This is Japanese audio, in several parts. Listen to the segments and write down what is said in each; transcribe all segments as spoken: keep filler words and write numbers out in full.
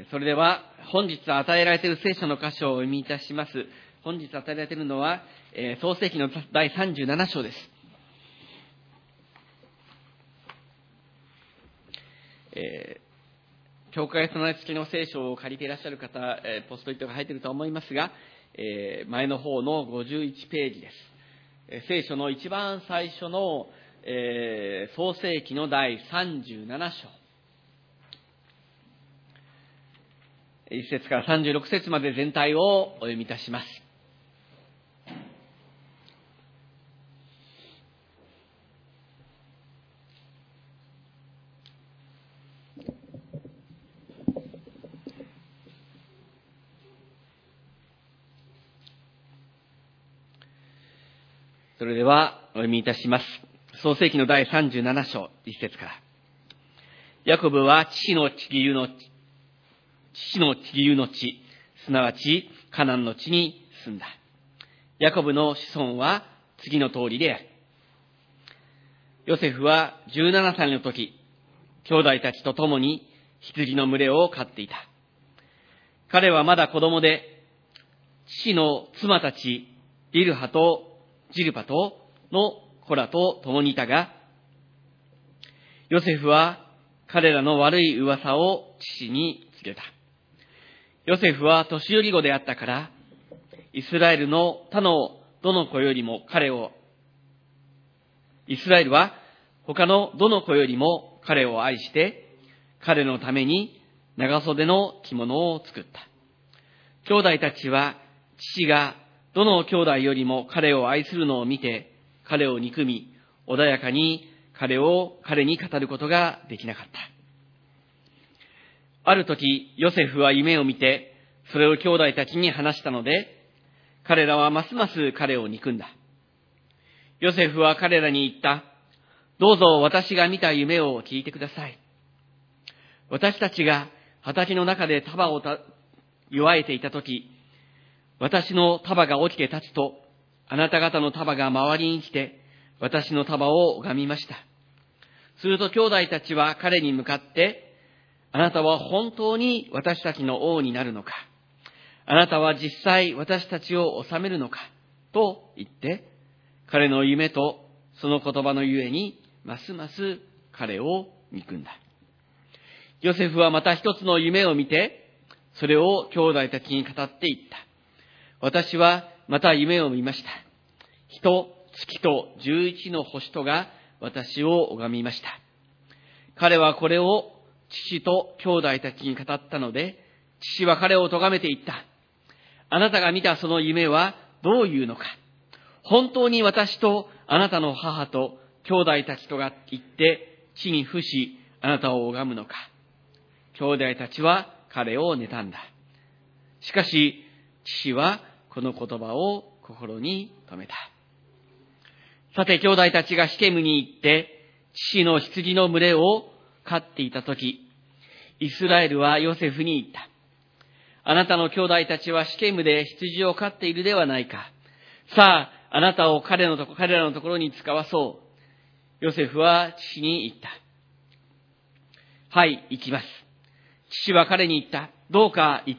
それでは本日与えられている聖書の箇所をお読みいたします。本日与えられているのは、えー、創世記のだいさんじゅうなな章です。えー、教会備え付きの聖書を借りていらっしゃる方、えー、ポストイットが入っていると思いますが、えー、前の方のごじゅういちページです。えー、聖書の一番最初の、えー、創世記のだいさんじゅうなな章。いち節からさんじゅうろく節まで全体をお読みいたします。それではお読みいたします。創世記のだいさんじゅうなな章いち節から。ヤコブは父の地牛の父の地牛の地、すなわちカナンの地に住んだ。ヤコブの子孫は次の通りである。ヨセフはじゅうななさいの時、兄弟たちと共に羊の群れを飼っていた。彼はまだ子供で、父の妻たちビルハとジルパとの子らと共にいたが、ヨセフは彼らの悪い噂を父に告げた。ヨセフは年寄り子であったから、イスラエルの他のどの子よりも彼を、イスラエルは他のどの子よりも彼を愛して、彼のために長袖の着物を作った。兄弟たちは父がどの兄弟よりも彼を愛するのを見て、彼を憎み、穏やかに彼を彼に語ることができなかった。ある時、ヨセフは夢を見て、それを兄弟たちに話したので、彼らはますます彼を憎んだ。ヨセフは彼らに言った。どうぞ私が見た夢を聞いてください。私たちが畑の中で束をた祝えていた時、私の束が起きて立つと、あなた方の束が周りに来て、私の束を拝みました。すると兄弟たちは彼に向かって、あなたは本当に私たちの王になるのか、あなたは実際私たちを治めるのか、と言って、彼の夢とその言葉のゆえに、ますます彼を憎んだ。ヨセフはまた一つの夢を見て、それを兄弟たちに語っていった。私はまた夢を見ました。日と月と十一の星とが私を拝みました。彼はこれを父と兄弟たちに語ったので、父は彼を咎めて言った。あなたが見たその夢はどういうのか。本当に私とあなたの母と兄弟たちとが言って地に伏し、あなたを拝むのか。兄弟たちは彼を妬んだ。しかし、父はこの言葉を心に留めた。さて、兄弟たちがシケムに行って、父の羊の群れを飼っていたとき、イスラエルはヨセフに言った。あなたの兄弟たちはシケムで羊を飼っているではないか。さあ、あなたを彼のとこ、彼らのところに使わそう。ヨセフは父に言った。はい、行きます。父は彼に言った。どうか言って、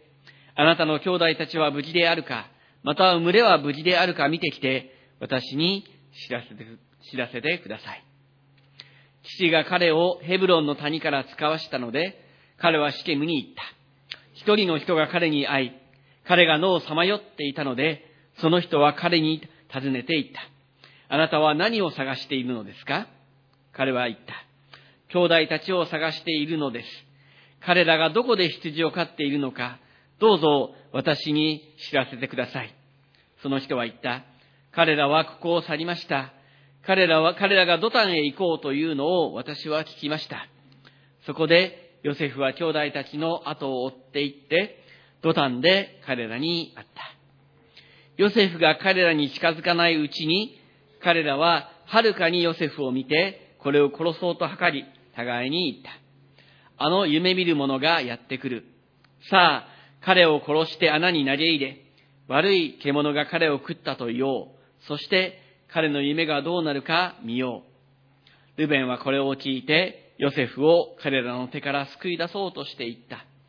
あなたの兄弟たちは無事であるか、また群れは無事であるか見てきて、私に知らせて、知らせてください。父が彼をヘブロンの谷から使わしたので、彼はシケムに行った。一人の人が彼に会い、彼が野をさまよっていたので、その人は彼に尋ねて言った。あなたは何を探しているのですか？彼は言った。兄弟たちを探しているのです。彼らがどこで羊を飼っているのか、どうぞ私に知らせてください。その人は言った。彼らはここを去りました。彼らは、彼らがドタンへ行こうというのを私は聞きました。そこでヨセフは兄弟たちの後を追って行って、ドタンで彼らに会った。ヨセフが彼らに近づかないうちに、彼らははるかにヨセフを見て、これを殺そうと図り、互いに言った。あの夢見る者がやってくる。さあ、彼を殺して穴に投げ入れ、悪い獣が彼を食ったと言おう。そして彼の夢がどうなるか見よう。ルベンはこれを聞いて、ヨセフを彼らの手から救い出そうとしていった。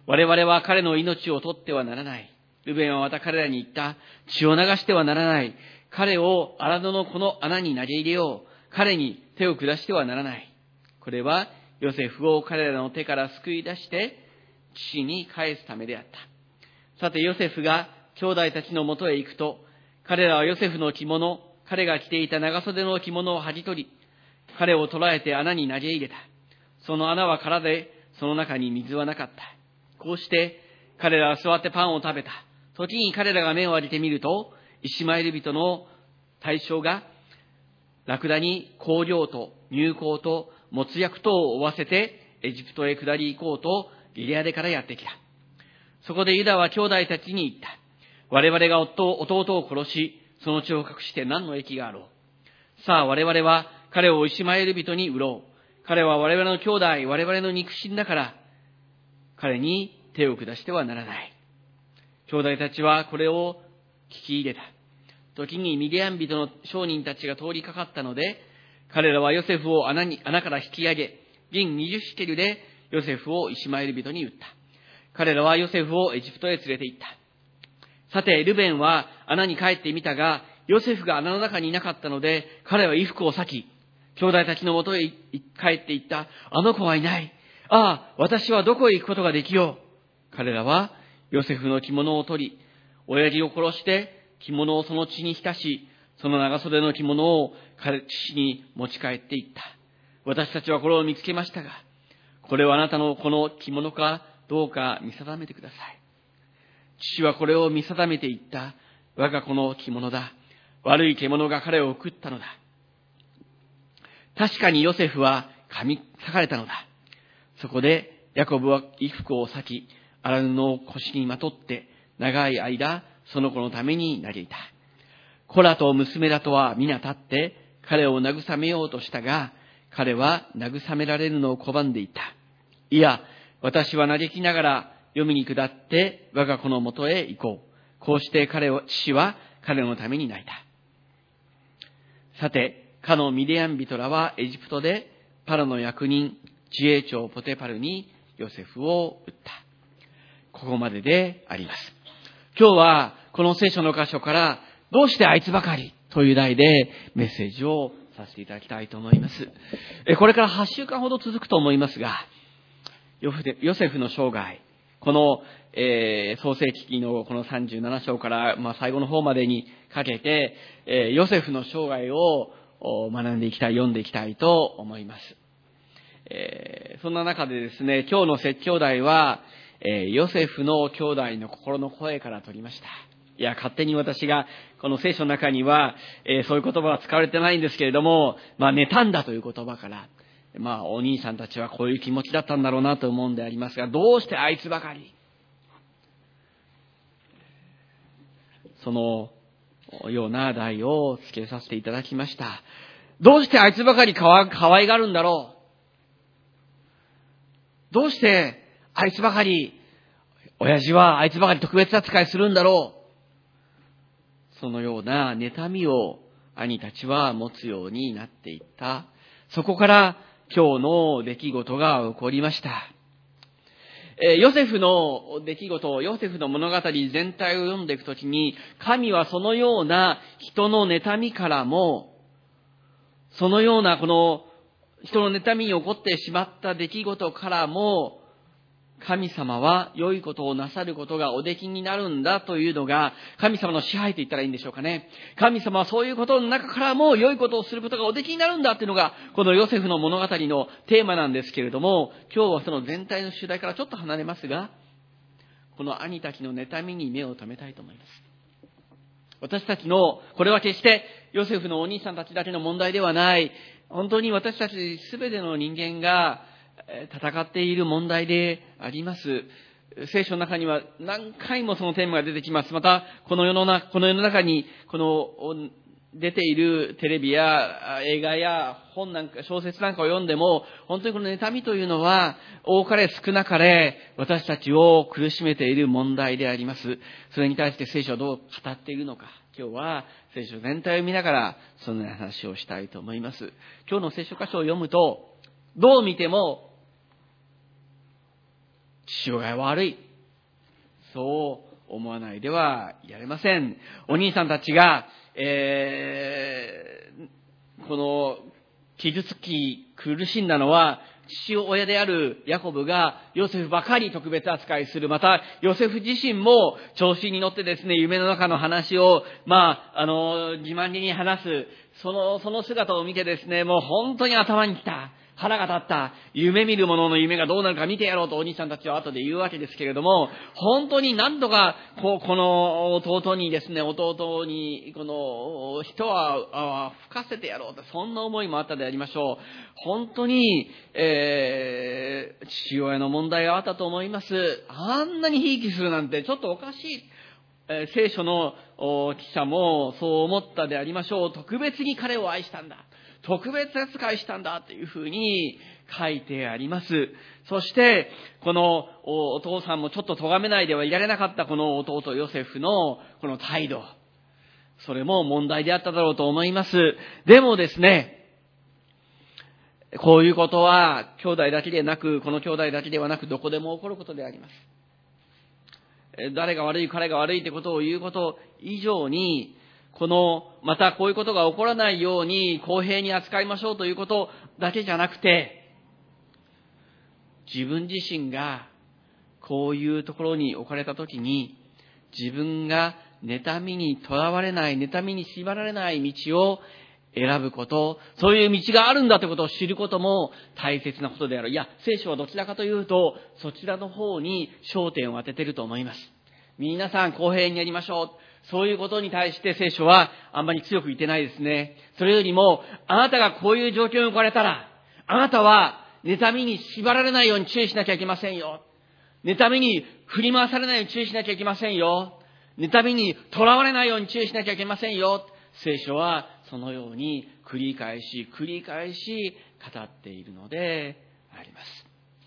我々は彼の命を取ってはならない。ルベンはまた彼らに言った。血を流してはならない。彼を荒野のこの穴に投げ入れよう。彼に手を下してはならない。これはヨセフを彼らの手から救い出して父に返すためであった。さてヨセフが兄弟たちのもとへ行くと、彼らはヨセフの着物、彼が着ていた長袖の着物を剥ぎ取り、彼を捕らえて穴に投げ入れた。その穴は空で、その中に水はなかった。こうして彼らは座ってパンを食べた。時に彼らが目を上げてみると、イシマエル人の大将がラクダに香料と乳香ともつ薬等を負わせてエジプトへ下り行こうとギレアデからやってきた。そこでユダは兄弟たちに言った。我々が夫、弟を殺し、その血を隠して何の益があろう。さあ我々は彼をイシマエル人に売ろう。彼は我々の兄弟、我々の肉親だから、彼に手を下してはならない。兄弟たちはこれを聞き入れた。時にミディアン人の商人たちが通りかかったので、彼らはヨセフを穴に、穴から引き上げ、銀にじゅうシケルでヨセフをイシマエル人に売った。彼らはヨセフをエジプトへ連れて行った。さて、ルベンは穴に帰ってみたが、ヨセフが穴の中にいなかったので、彼は衣服を裂き、兄弟たちのもとへ帰って行った。あの子はいない。ああ、私はどこへ行くことができよう。彼らはヨセフの着物を取り、親父を殺して着物をその血に浸し、その長袖の着物を彼父に持ち帰っていった。私たちはこれを見つけましたが、これはあなたのこの着物かどうか見定めてください。父はこれを見定めていった。我が子の着物だ。悪い獣が彼を食ったのだ。確かにヨセフは噛み裂かれたのだ。そこでヤコブは衣服を裂き、荒布を腰にまとって長い間その子のために嘆いた。子らと娘らとは皆立って彼を慰めようとしたが、彼は慰められるのを拒んでいた。いや、私は嘆きながら読みに下って我が子のもとへ行こう。こうして彼を、父は彼のために泣いた。さて、かのミディアン人らはエジプトでパロの役人、自衛長ポテパルにヨセフを売った。ここまでであります。今日はこの聖書の箇所からどうしてあいつばかりという題でメッセージをさせていただきたいと思います。これからはちしゅうかんほど続くと思いますが、ヨセフの生涯、この、えー、創世記のこのさんじゅうなな章から、まあ、最後の方までにかけて、えー、ヨセフの生涯を学んでいきたい、読んでいきたいと思います。えー、そんな中でですね、今日の説教題は、えー、ヨセフの兄弟の心の声から取りました。いや、勝手に私が、この聖書の中には、えー、そういう言葉は使われてないんですけれども、まあ、妬んだという言葉から、まあ、お兄さんたちはこういう気持ちだったんだろうなと思うんでありますが、どうしてあいつばかり、そのような題をつけさせていただきました。どうしてあいつばかりかわ、かわいがるんだろう。どうしてあいつばかり、親父はあいつばかり特別扱いするんだろう。そのような妬みを兄たちは持つようになっていった。そこから今日の出来事が起こりました。えー、ヨセフの出来事、ヨセフの物語全体を読んでいくときに、神はそのような人の妬みからも、そのようなこの人の妬みに起こってしまった出来事からも、神様は良いことをなさることがおできになるんだというのが、神様の支配と言ったらいいんでしょうかね。神様はそういうことの中からも良いことをすることがおできになるんだというのが、このヨセフの物語のテーマなんですけれども、今日はその全体の主題からちょっと離れますが、この兄たちの妬みに目を留めたいと思います。私たちの、これは決してヨセフのお兄さんたちだけの問題ではない、本当に私たちすべての人間が戦っている問題であります。聖書の中には何回もそのテーマが出てきます。また、この世の中、この世の中に、この出ているテレビや映画や本なんか、小説なんかを読んでも、本当にこの妬みというのは、多かれ少なかれ、私たちを苦しめている問題であります。それに対して聖書はどう語っているのか。今日は聖書全体を見ながら、そのような話をしたいと思います。今日の聖書箇所を読むと、どう見ても、 父親は悪い。そう思わないではいられません。お兄さんたちが、えー、この傷つき苦しんだのは、父親であるヤコブがヨセフばかり特別扱いする。また、ヨセフ自身も調子に乗ってですね、夢の中の話を、まあ、あの、自慢げに話す。その、その姿を見てですね、もう本当に頭にきた。腹が立った。夢見る者の夢がどうなるか見てやろうとお兄さんたちは後で言うわけですけれども、本当に何とか、こう、この弟にですね、弟に、この人は吹かせてやろうと、そんな思いもあったでありましょう。本当に、えー、父親の問題があったと思います。あんなにひいきするなんてちょっとおかしい。えー、聖書の記者もそう思ったでありましょう。特別に彼を愛したんだ。特別扱いしたんだというふうに書いてあります。そして、このお父さんもちょっと咎めないではいられなかったこの弟ヨセフのこの態度。それも問題であっただろうと思います。でもですね、こういうことは兄弟だけでなく、この兄弟だけではなくどこでも起こることであります。誰が悪い、彼が悪いということを言うこと以上に、この、またこういうことが起こらないように公平に扱いましょうということだけじゃなくて、自分自身がこういうところに置かれたときに、自分が妬みにとらわれない、妬みに縛られない道を選ぶこと、そういう道があるんだということを知ることも大切なことである。いや、聖書はどちらかというと、そちらの方に焦点を当てていると思います。皆さん公平にやりましょう。そういうことに対して聖書はあんまり強く言ってないですね。それよりも、あなたがこういう状況に置かれたら、あなたは妬みに縛られないように注意しなきゃいけませんよ。妬みに振り回されないように注意しなきゃいけませんよ。妬みにとらわれないように注意しなきゃいけませんよ。聖書はそのように繰り返し繰り返し語っているのであります。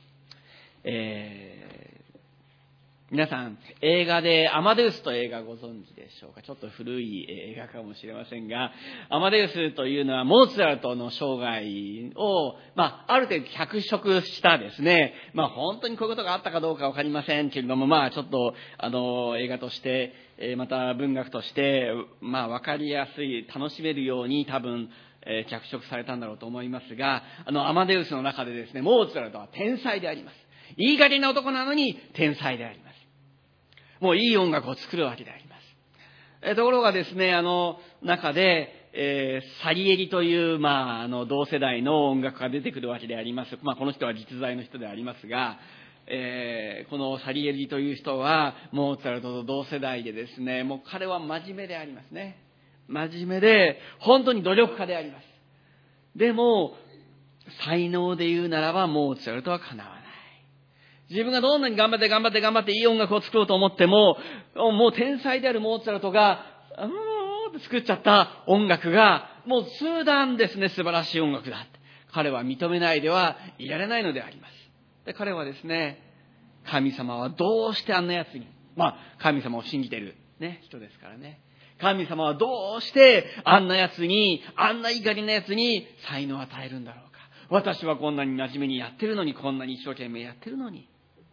えー皆さん、映画でアマデウスという映画ご存知でしょうか。ちょっと古い映画かもしれませんが、アマデウスというのはモーツァルトの生涯を、まあ、ある程度脚色したですね、まあ、本当にこういうことがあったかどうかわかりませんけれども、まあ、ちょっと、あの、映画として、また文学として、まあ、わかりやすい、楽しめるように多分、えー、脚色されたんだろうと思いますが、あの、アマデウスの中でですね、モーツァルトは天才であります。いい加減な男なのに天才であります。もういい音楽を作るわけであります。えー、ところがですね、あの中で、えー、サリエリという、まあ、あの同世代の音楽家が出てくるわけであります。まあ、この人は実在の人でありますが、えー、このサリエリという人はモーツァルトと同世代でですね、もう彼は真面目でありますね。真面目で本当に努力家であります。でも才能で言うならばモーツァルトはかなわない。自分がどんなに頑張って頑張って頑張っていい音楽を作ろうと思っても、もう天才であるモーツァルトが、うーんって作っちゃった音楽が、もう数段ですね、素晴らしい音楽だって。彼は認めないではいられないのであります。で、彼はですね、神様はどうしてあんな奴に、まあ、神様を信じてる、ね、人ですからね。神様はどうしてあんな奴に、あんな怒りな奴に才能を与えるんだろうか。私はこんなに真面目にやってるのに、こんなに一生懸命やってるのに。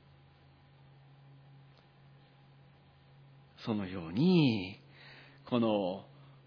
そのように、この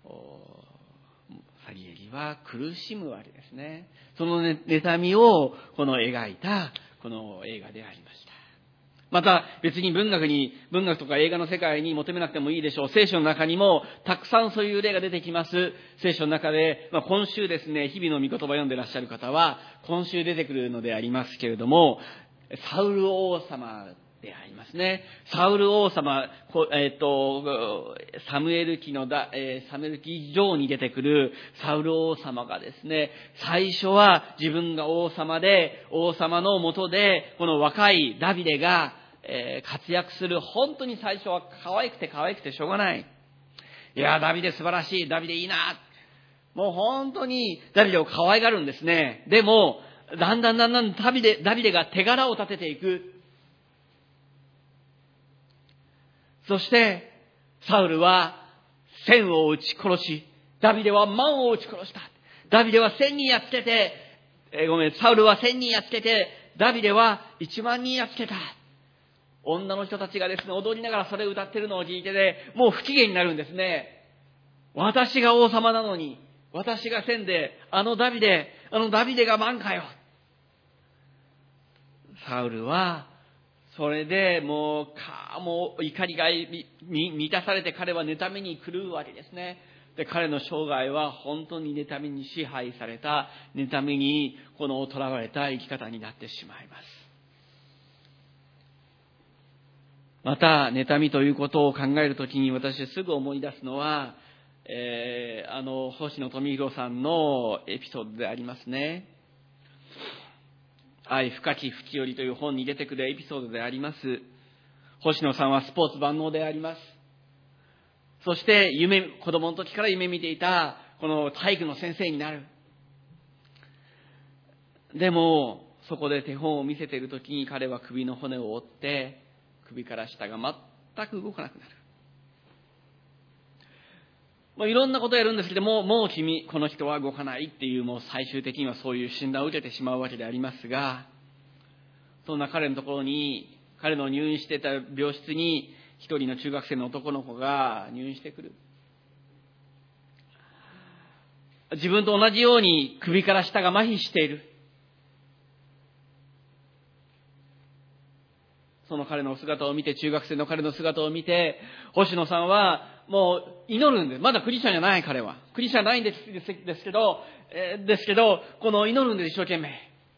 サリエリは苦しむわけですね。その妬みをこの描いたこの映画でありました。また別に文学に、文学とか映画の世界に求めなくてもいいでしょう。聖書の中にもたくさんそういう例が出てきます。聖書の中で、まあ、今週ですね、日々の御言葉を読んでいらっしゃる方は、今週出てくるのでありますけれども、サウル王様でありますね。サウル王様、えっと、サムエル記のだ、えー、サムエル記上に出てくるサウル王様がですね、最初は自分が王様で、王様の下で、この若いダビデが、えー、活躍する。本当に最初は可愛くて可愛くてしょうがない。いや、ダビデ素晴らしい。ダビデいいな。もう本当にダビデを可愛がるんですね。でも、だんだんだんだんダビデ、ダビデが手柄を立てていく。そして、サウルは千を撃ち殺し、ダビデは万を撃ち殺した。ダビデは千人やっつけて、えー、ごめん、サウルは千人やっつけて、ダビデは一万人やっつけた。 女の人たちがですね、踊りながらそれを歌ってるのを聞いてね、もう不機嫌になるんですね。私が王様なのに、私が先で、あのダビデ、あのダビデが万かよ。サウルは、それでもう、か、もう怒りが満たされて彼は妬みに狂うわけですね。で、彼の生涯は本当に妬みに支配された、妬みにこの囚われた生き方になってしまいます。また、妬みということを考えるときに私すぐ思い出すのは、えー、あの、星野富弘さんのエピソードでありますね。愛深き淵よりという本に出てくるエピソードであります。星野さんはスポーツ万能であります。そして夢、子供の時から夢見ていた、この体育の先生になる。でも、そこで手本を見せている時に彼は首の骨を折って、首から下が全く動かなくなる。まあ、いろんなことをやるんですけども、もう君、この人は動かないっていう、もう最終的にはそういう診断を受けてしまうわけでありますが、そんな彼のところに、彼の入院していた病室に、一人の中学生の男の子が入院してくる。自分と同じように首から下が麻痺している。その彼の姿を見て、中学生の彼の姿を見て、星野さんはもう祈るんです。まだクリスチャンじゃない彼は。クリスチャンないんですですけど、えー、ですけど、この祈るんです、一生懸命。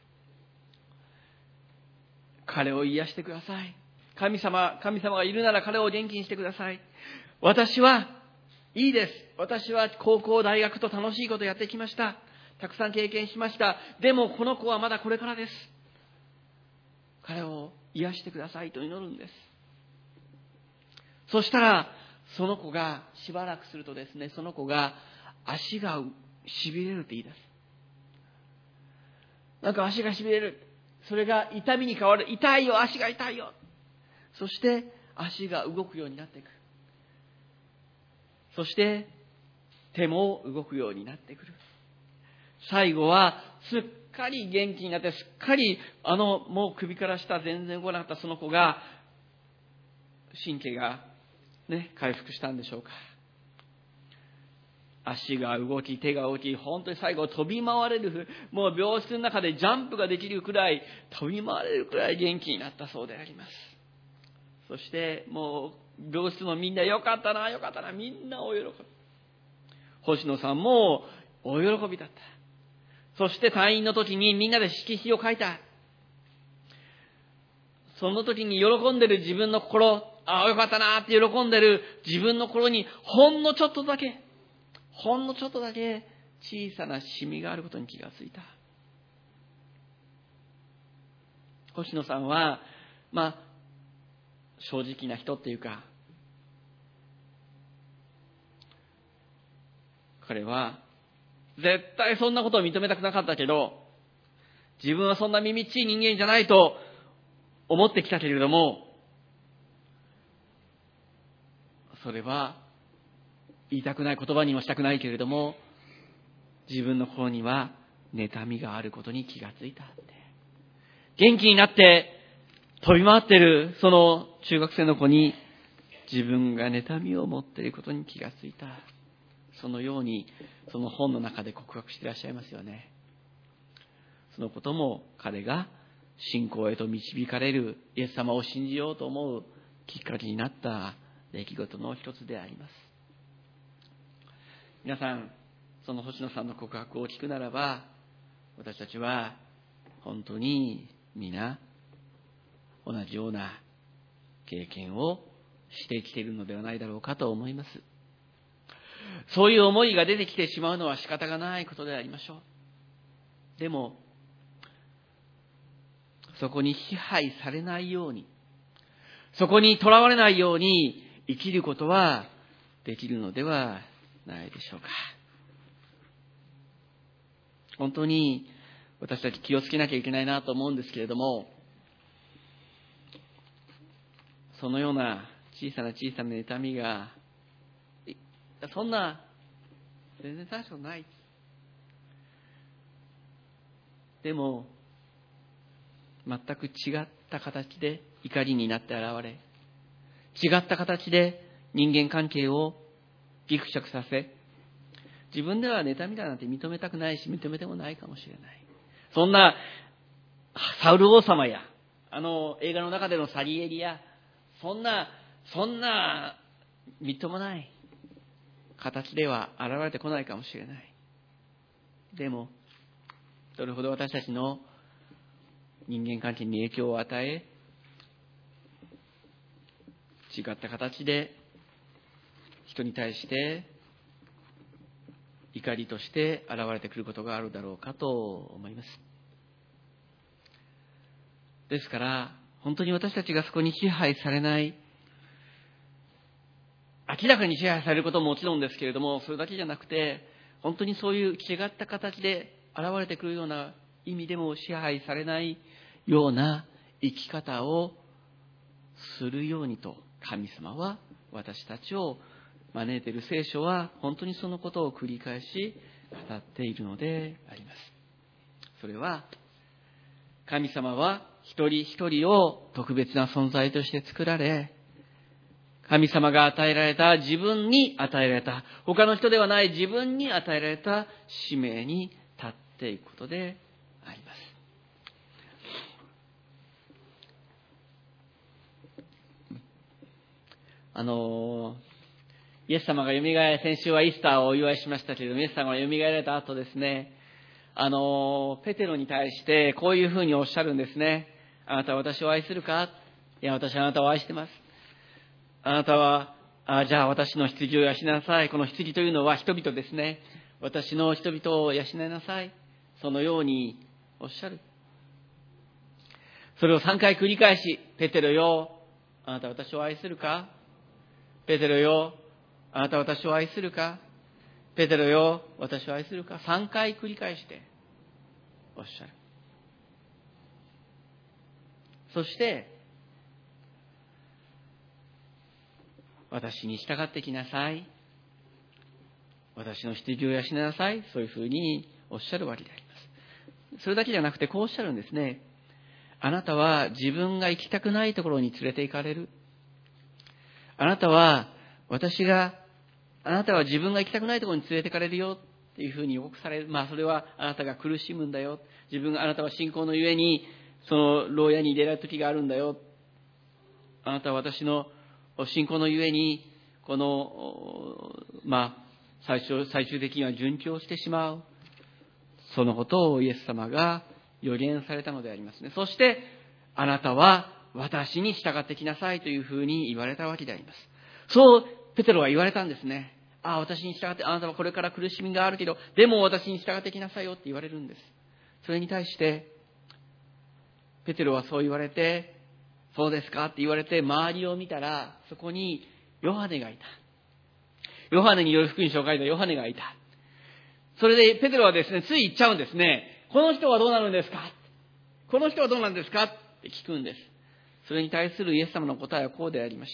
彼を癒してください。神様、神様がいるなら彼を元気にしてください。私はいいです。私は高校、大学と楽しいことやってきました。たくさん経験しました。でもこの子はまだこれからです。彼を癒してくださいと祈るんです。そしたら、その子がしばらくするとですね、その子が足がしびれるって言い出す。なんか足がしびれる。それが痛みに変わる。痛いよ、足が痛いよ。そして足が動くようになっていく。そして手も動くようになってくる。最後はすっかり元気になって、すっかりあのもう首から下全然動かなかったその子が神経がね回復したんでしょうか。足が動き、手が動き、本当に最後飛び回れる、もう病室の中でジャンプができるくらい、飛び回れるくらい元気になったそうであります。そしてもう病室のみんなよかったな、よかったな、みんな大喜び。星野さんも大喜びだった。そして退院の時にみんなで色紙を書いた。その時に喜んでる自分の心、ああよかったなって喜んでる自分の心にほんのちょっとだけ、ほんのちょっとだけ小さなシミがあることに気がついた。星野さんは、まあ、正直な人っていうか、彼は絶対そんなことを認めたくなかったけど、自分はそんな耳っちい人間じゃないと思ってきたけれども、それは言いたくない、言葉にもしたくないけれども、自分の心には妬みがあることに気がついたって。元気になって飛び回っているその中学生の子に自分が妬みを持っていることに気がついた。そのようにその本の中で告白していらっしゃいますよね。そのことも彼が信仰へと導かれる、イエス様を信じようと思うきっかけになった出来事の一つであります。皆さん、その星野さんの告白を聞くならば、私たちは本当に皆同じような経験をしてきているのではないだろうかと思います。そういう思いが出てきてしまうのは仕方がないことでありましょう。でもそこに支配されないように、そこにとらわれないように生きることはできるのではないでしょうか。本当に私たち気をつけなきゃいけないなと思うんですけれども、そのような小さな小さな妬みが、そんな全然大したことない。でも全く違っった形で怒りになって現れ、違った形で人間関係をギクシャクさせ、自分では妬みだなんて認めたくないし、認めてもないかもしれない。そんなサウル王様や、あの映画の中でのサリエリや、そんな、そんな、みっともない形では現れてこないかもしれない。でも、どれほど私たちの人間関係に影響を与え、違った形で人に対して怒りとして現れてくることがあるだろうかと思います。ですから、本当に私たちがそこに支配されない、明らかに支配されることももちろんですけれども、それだけじゃなくて、本当にそういう違った形で現れてくるような意味でも支配されないような生き方をするようにと、神様は私たちを招いている。聖書は本当にそのことを繰り返し語っているのであります。それは、神様は一人一人を特別な存在として作られ、神様が与えられた、自分に与えられた、他の人ではない自分に与えられた使命に立っていくことであります。あのイエス様がよみがえ、先週はイースターをお祝いしましたけれども、イエス様がよみがえられた後ですね、あのペテロに対してこういうふうにおっしゃるんですね。あなたは私を愛するか？いや、私はあなたを愛してます。あなたは、あじゃあ私の羊を養いなさい。この羊というのは人々ですね。私の人々を養いなさい。そのようにおっしゃる。それをさんかい繰り返し、ペテロよ、あなたは私を愛するか？ペテロよ、あなたは私を愛するか？ペテロよ、私を愛するか？さんかい繰り返しておっしゃる。そして、私に従ってきなさい。私の羊を養いなさい。そういうふうにおっしゃるわけであります。それだけじゃなくてこうおっしゃるんですね。あなたは自分が行きたくないところに連れて行かれる。あなたは私が、あなたは自分が行きたくないところに連れて行かれるよっていうふうに予告される。まあそれはあなたが苦しむんだよ。自分が、あなたは信仰のゆえにその牢屋に入れられる時があるんだよ。あなたは私の信仰のゆえに、この、まあ、最終、最終的には殉教してしまう。そのことをイエス様が予言されたのでありますね。そして、あなたは私に従ってきなさいというふうに言われたわけであります。そう、ペテロは言われたんですね。ああ、私に従って、あなたはこれから苦しみがあるけど、でも私に従ってきなさいよって言われるんです。それに対して、ペテロはそう言われて、そうですかって言われて周りを見たら、そこにヨハネがいた。ヨハネによる福音書を書いたヨハネがいた。それでペテロはですね、つい言っちゃうんですね。この人はどうなるんですか？この人はどうなんですかって聞くんです。それに対するイエス様の答えはこうでありました。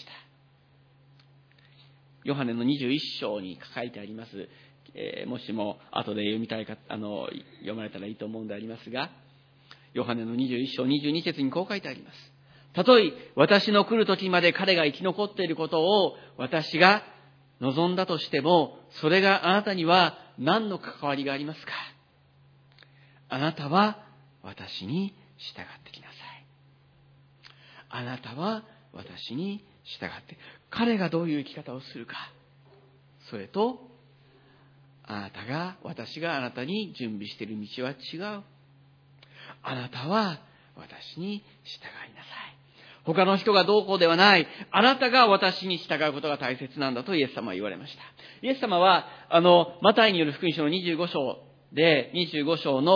ヨハネのにじゅういっ章に書いてあります。えー、もしも後で読みたいか、あの、読まれたらいいと思うんでありますが、ヨハネのにじゅういっ章にじゅうに節にこう書いてあります。たとえ私の来る時まで彼が生き残っていることを私が望んだとしても、それがあなたには何の関わりがありますか？あなたは私に従ってきなさい。あなたは私に従って。彼がどういう生き方をするか。それと、あなたが、私があなたに準備している道は違う。あなたは私に従いなさい。他の人がどうこうではない。あなたが私に従うことが大切なんだとイエス様は言われました。イエス様は、あの、マタイによる福音書のにじゅうご章で、にじゅうご章の、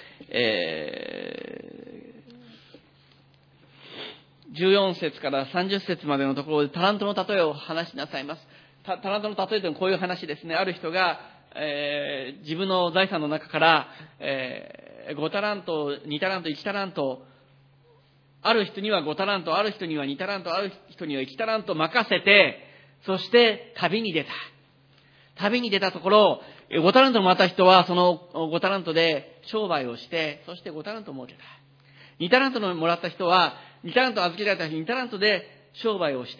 えー、じゅうよん節からさんじゅう節までのところでタラントの例えを話しなさいます。タ, タラントの例えというのはこういう話ですね。ある人が、えー、自分の財産の中から、えー、ごタラント、にタラント、いちタラント、ある人にはごタラント、ある人にはにタラント、ある人にはいちタラント任せて、そして旅に出た。旅に出たところ、ごタラントもらった人はそのごタラントで商売をして、そしてごタラントを儲けた。 にタラントのもらった人は、にタラント預けられた人にタラントで商売をして、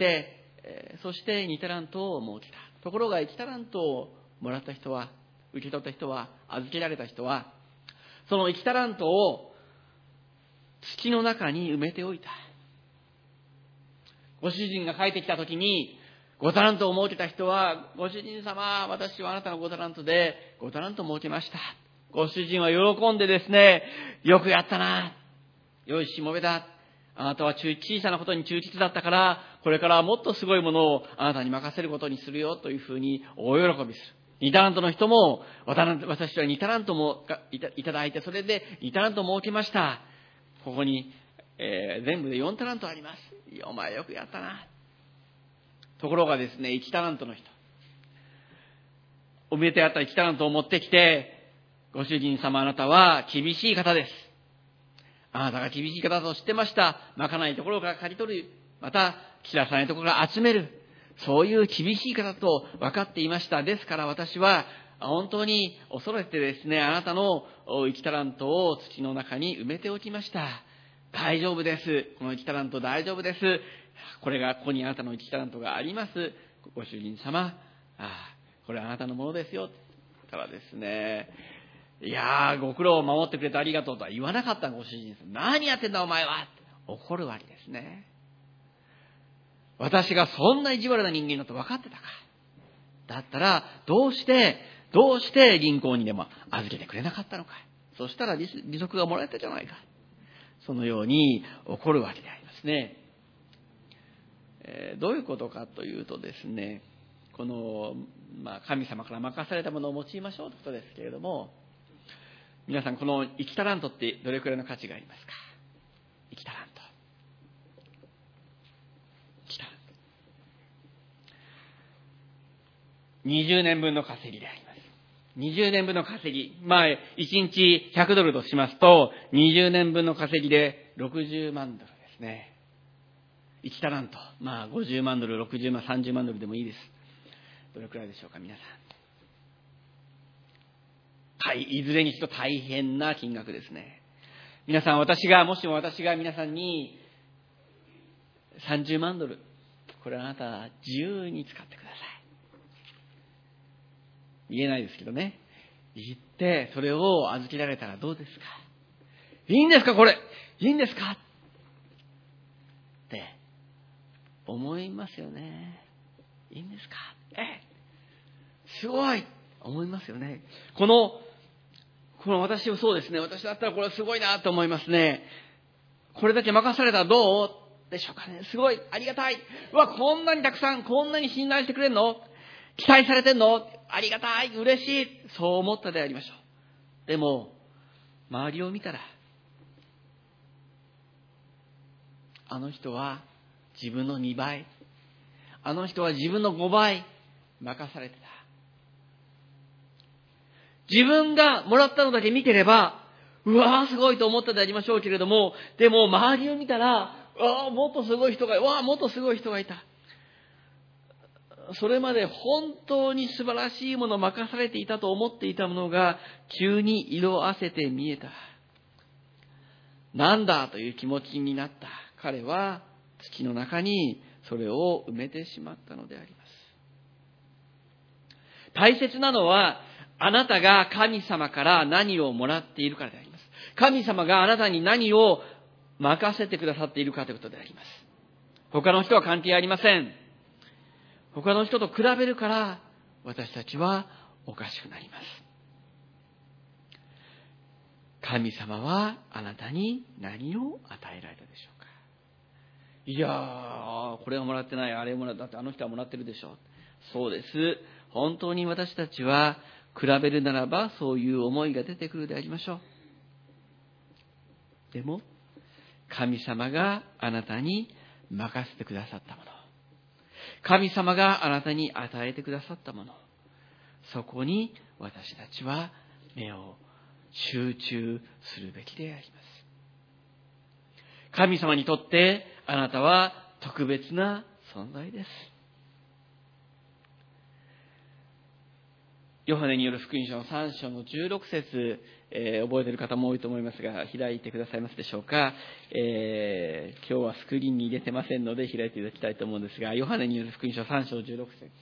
えー、そしてにタラントを儲けた。ところがいちタラントをもらった人は、受け取った人は、預けられた人は、そのいちタラントを土の中に埋めておいた。ご主人が帰ってきたときに、ごタラントを儲けた人は、ご主人様、私はあなたのごタラントでごタラント儲けました。ご主人は喜んでですね、よくやったな。よいしもべだ。あなたは小さなことに忠実だったから、これからはもっとすごいものをあなたに任せることにするよというふうに大喜びする。にタラントの人も、私はにタラントもいただいて、それでにタラント儲けました。ここに、えー、全部でよんタラントあります。お前よくやったな。ところがですね、いちタラントの人。おめでてあったいちタラントを持ってきて、ご主人様あなたは厳しい方です。あなたが厳しい方だと知ってました。まかないところから刈り取る。また、切らさないところから集める。そういう厳しい方と分かっていました。ですから私は本当に恐れてですね、あなたのいちタラントを土の中に埋めておきました。大丈夫です。このいちタラント大丈夫です。これが、ここにあなたのいちタラントがあります。ご主人様、ああ、これはあなたのものですよ。たらですね、いやー、ご苦労を守ってくれてありがとうとは言わなかったご主人さん。何やってんだお前は。怒るわけですね。私がそんな意地悪な人間だと分かってたか。だったら、どうして、どうして銀行にでも預けてくれなかったのか。そしたら利息がもらえたじゃないか。そのように怒るわけでありますね。えー、どういうことかというとですね、この、まあ、神様から任されたものを用いましょうということですけれども、皆さんこのいちタラントってどれくらいの価値がありますか。いちタラント。いちタラント。にじゅうねんぶんの稼ぎであります。にじゅうねんぶんの稼ぎ。まあ、いちにちひゃくドルとしますと、にじゅうねんぶんの稼ぎでろくじゅうまんドルですね。いちタラント。まあ、ごじゅうまんドル、ろくじゅうまん、さんじゅうまんドルでもいいです。どれくらいでしょうか、皆さん。はい、いずれにしろ大変な金額ですね。皆さん、私が、もしも私が皆さんにさんじゅうまんドル、これあなた自由に使ってください。言えないですけどね。言って、それを預けられたらどうですか。いいんですかこれ。いいんですかって思いますよね。いいんですかえすごい思いますよね。この、この私もそうですね。私だったらこれすごいなと思いますね。これだけ任されたらどうでしょうかね。すごい、ありがたい。うわ、こんなにたくさん、こんなに信頼してくれるの？期待されてんの？ありがたい、嬉しい。そう思ったでありましょう。でも、周りを見たら、あの人は自分のにばい、あの人は自分のごばい任されてた。自分がもらったのだけ見てれば、うわーすごいと思ったでありましょうけれども、でも周りを見たら、うわーもっとすごい人が、うわーもっとすごい人がいた。それまで本当に素晴らしいものを任されていたと思っていたものが、急に色あせて見えた。なんだという気持ちになった彼は、土の中にそれを埋めてしまったのであります。大切なのは、あなたが神様から何をもらっているからであります。神様があなたに何を任せてくださっているかということであります。他の人は関係ありません。他の人と比べるから私たちはおかしくなります。神様はあなたに何を与えられたでしょうか。いやー、これはもらってない、あれもらった、だってあの人はもらってるでしょ。そうです。本当に私たちは比べるならばそういう思いが出てくるでありましょう。でも神様があなたに任せてくださったもの、神様があなたに与えてくださったもの、そこに私たちは目を集中するべきであります。神様にとってあなたは特別な存在です。 ヨハネによる福音書のさん章のじゅうろく節、えー、覚えている方も多いと思いますが、開いてくださいますでしょうか。えー、今日はスクリーンに入れてませんので開いていただきたいと思うんですが、ヨハネによる福音書さん章じゅうろく節、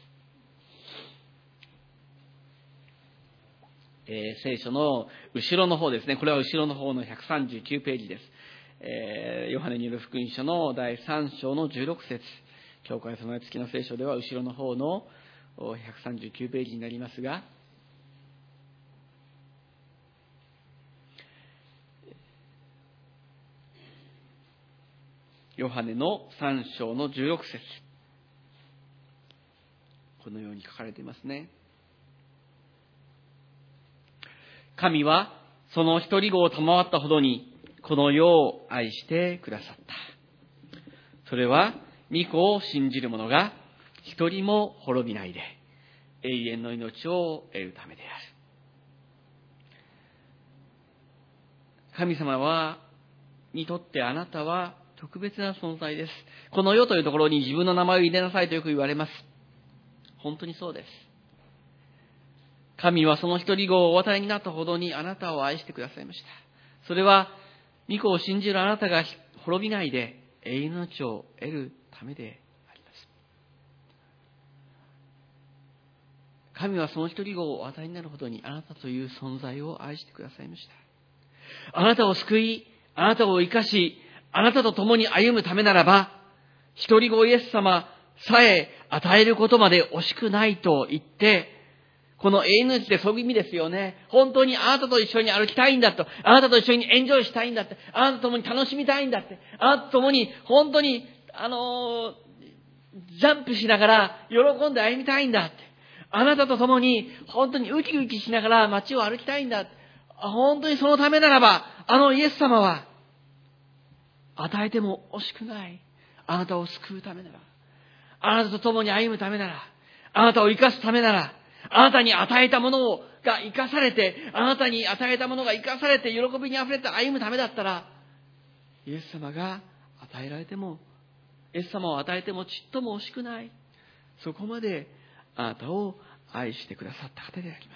えー、聖書の後ろの方ですね。これは後ろの方のひゃくさんじゅうきゅうページです。えー、ヨハネによる福音書のだいさん章のじゅうろく節、教会備え付きの聖書では後ろの方のひゃくさんじゅうきゅうページになりますが、ヨハネのさん章のじゅうろく節、このように書かれていますね。神はその一人子を賜ったほどにこの世を愛してくださった。それは御子を信じる者が一人も滅びないで永遠の命を得るためである。神様はにとってあなたは特別な存在です。この世というところに自分の名前を入れなさいとよく言われます。本当にそうです。神はその一人子をお与えになったほどにあなたを愛してくださいました。それは御子を信じるあなたが滅びないで永遠の命を得るためであります。神はその一人子をお与えになるほどにあなたという存在を愛してくださいました。あなたを救い、あなたを生かし、あなたと共に歩むためならば、一人子イエス様さえ与えることまで惜しくないと言って、この永遠の命ってそういう意味ですよね。本当にあなたと一緒に歩きたいんだと。あなたと一緒にエンジョイしたいんだって。あなたと共に楽しみたいんだって。あなたと共に本当に、あのー、ジャンプしながら喜んで歩みたいんだって。あなたと共に本当にウキウキしながら街を歩きたいんだ。本当にそのためならば、あのイエス様は与えても惜しくない。あなたを救うためなら、あなたと共に歩むためなら、あなたを生かすためなら、あなたに与えたものが生かされて、あなたに与えたものが生かされて、喜びにあふれて歩むためだったら、イエス様が与えられても、イエス様を与えてもちっとも惜しくない。そこまであなたを愛してくださった方であります。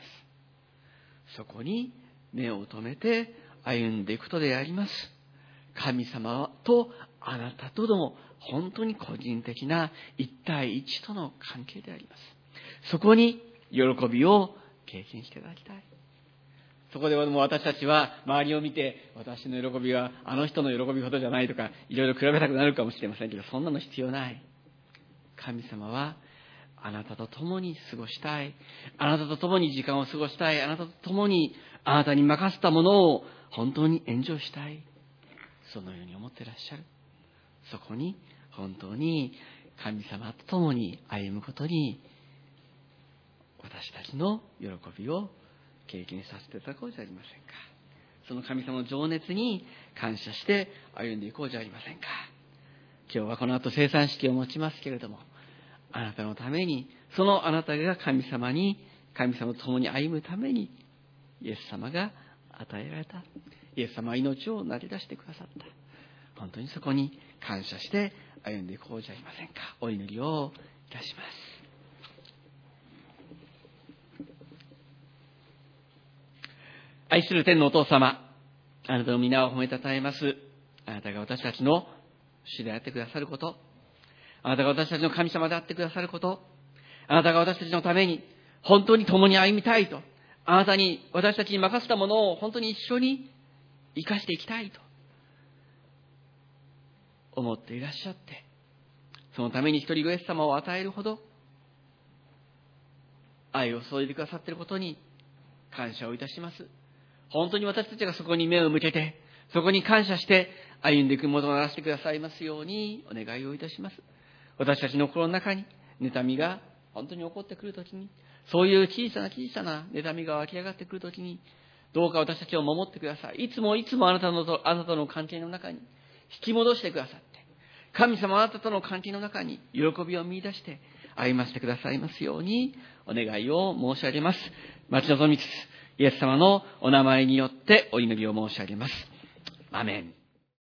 そこに目を留めて歩んでいくことであります。神様とあなたとの本当に個人的な一対一との関係であります。そこに喜びを経験していただきたい。そこでも私たちは周りを見て、私の喜びはあの人の喜びほどじゃないとか、いろいろ比べたくなるかもしれませんけど、そんなの必要ない。神様はあなたと共に過ごしたい。あなたと共に時間を過ごしたい。あなたと共にあなたに任せたものを本当にエンジョイしたい。そのように思っていらっしゃる。そこに本当に神様と共に歩むことに、私たちの喜びを経験させていただこうじゃありませんか。その神様の情熱に感謝して歩んでいこうじゃありませんか。今日はこの後生産式を持ちますけれども、あなたのために、そのあなたが神様に、神様と共に歩むために、イエス様が与えられた。イエス様は命を投げ出してくださった。本当にそこに感謝して歩んでいこうじゃありませんか。お祈りをいたします。愛する天のお父様、あなたの皆を褒めたたえます。あなたが私たちの主であってくださること、あなたが私たちの神様であってくださること、あなたが私たちのために本当に共に歩みたいと、あなたに私たちに任せたものを本当に一緒に生かしていきたいと思っていらっしゃって、そのために一人子イエス様を与えるほど愛を注いでくださっていることに感謝をいたします。本当に私たちがそこに目を向けて、そこに感謝して歩んでいくものとならせてくださいますようにお願いをいたします。私たちの心の中に妬みが本当に起こってくるときに、そういう小さな小さな妬みが湧き上がってくるときに、どうか私たちを守ってください。いつもいつもあなたのと、あなたとの関係の中に引き戻してくださって、神様あなたとの関係の中に喜びを見出して歩ませてくださいますようにお願いを申し上げます。待ち望みつつ、イエス様のお名前によってお祈りを申し上げます。アメン。